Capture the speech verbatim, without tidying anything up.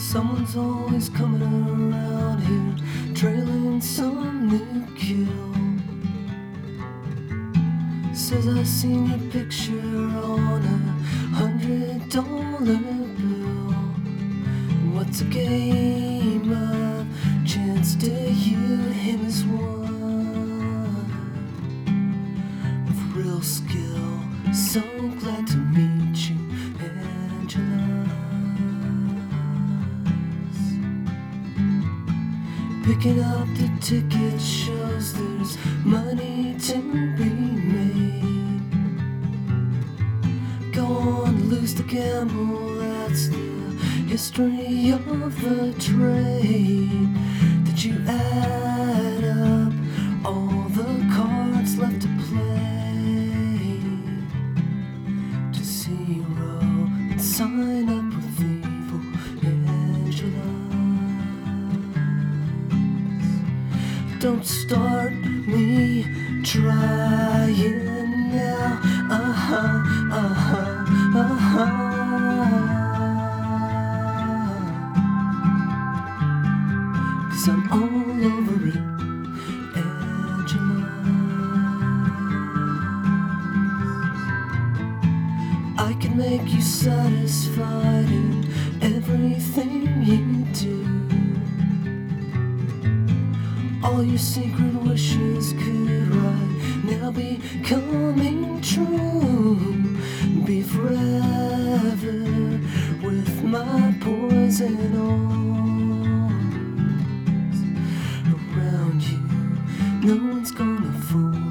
Someone's always coming around here, trailing some new kill. Says I seen your picture on a hundred dollar bill. What's a game of chance to you? Him is one of real skill. So glad to meet you, Angela. Picking up the ticket shows there's money to be made. Go on, lose the gamble, that's the history of the trade. Did you add up all the cards left to play to zero and sign up with evil Angela? Don't start me trying now. Uh-huh, uh-huh, uh-huh. Cause I'm all over it, Angela. I can make you satisfied in everything you do. All your secret wishes could right now be coming true. Be forever with my poison arms around you. No one's gonna fool